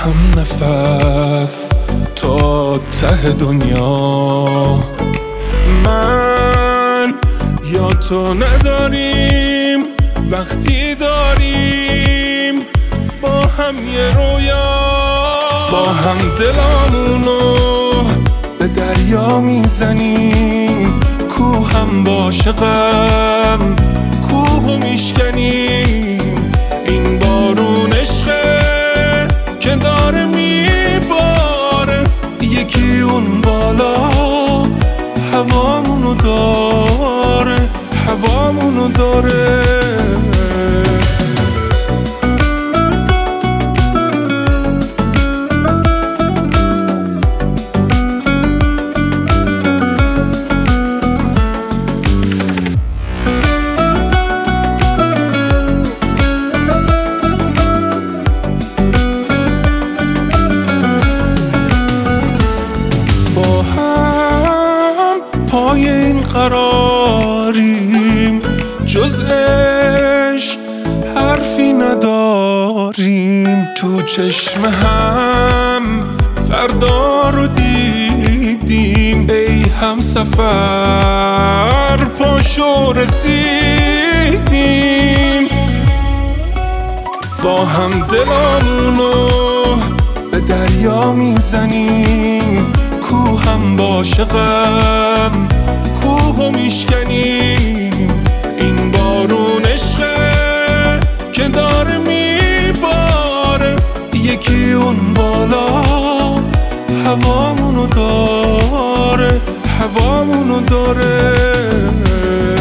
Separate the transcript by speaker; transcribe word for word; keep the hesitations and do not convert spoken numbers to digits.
Speaker 1: هم نفس تا ته دنیا. من یا تو نداریم وقتی داریم با هم یه رویا، با هم دلامونو به دریا میزنیم، کوهم باشه غم کوهو میشکنیم. این بارون عشقه که داره میباره، یکی اون بالا هوامونو داره، هوامونو داره. پای این قراریم جز عشق حرفی نداریم. تو چشم هم فردا رو دیدیم، ای هم سفر پاشو رسیدیم. با هم دلامونو به دریا میزنیم، کوهم باشه غم کوهو میشکنیم. این بارون عشقه که داره میباره، یکی اون بالا هوامونو داره، هوامونو داره.